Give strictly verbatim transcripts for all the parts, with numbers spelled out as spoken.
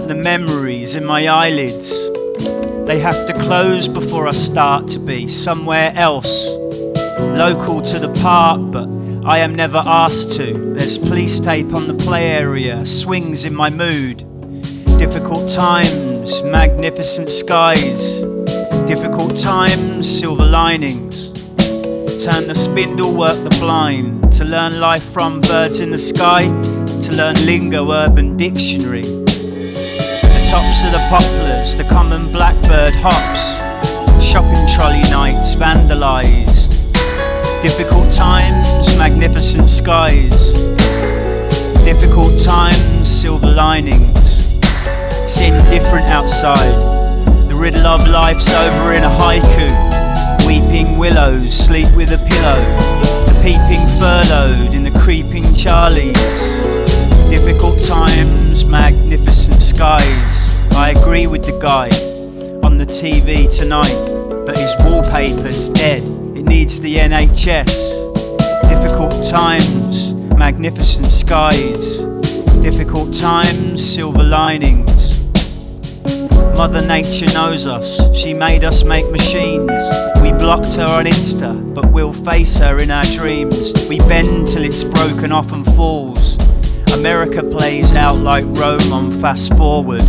the memories in my eyelids. They have to close before I start to be somewhere else, local to the park, but I am never asked to. There's police tape on the play area, swings in my mood. Difficult times, magnificent skies. Difficult times, silver linings. Turn the spindle, work the blind. To learn life from birds in the sky, to learn lingo, urban dictionary. The tops of the poplars, the common blackbird hops. Shopping trolley nights vandalised. Difficult times, magnificent skies. Difficult times, silver linings. It's indifferent outside. The riddle of life's over in a haiku. Weeping willows sleep with a pillow. The peeping furloughed in the creeping Charlies. Difficult times, magnificent skies. I agree with the guy on the T V tonight, but his wallpaper's dead. It needs the N H S. Difficult times, magnificent skies. Difficult times, silver linings. Mother Nature knows us. She made us make machines. We blocked her on Insta, but we'll face her in our dreams. We bend till it's broken off and falls. America plays out like Rome on fast forward.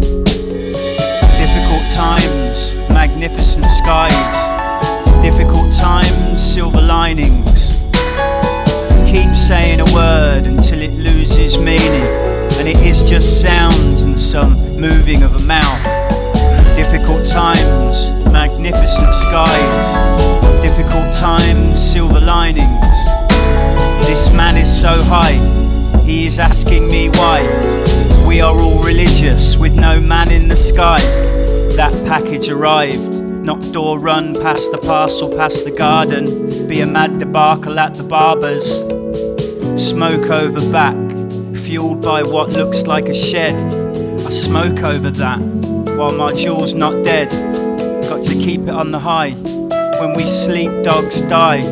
Difficult times, magnificent skies. Difficult times, silver linings. Keep saying a word until it loses meaning, and it is just sounds and some moving of a mouth. Difficult times, magnificent skies. Difficult times, silver linings. This man is so high, he is asking me why. We are all religious with no man in the sky. That package arrived. Knock door, run past the parcel, past the garden. Be a mad debacle at the barber's. Smoke over back, fueled by what looks like a shed. I smoke over that, while my jewel's not dead. Got to keep it on the high. When we sleep, dogs die.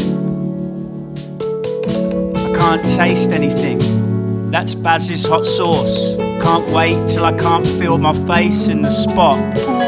I can't taste anything. That's Baz's hot sauce. Can't wait till I can't feel my face in the spot.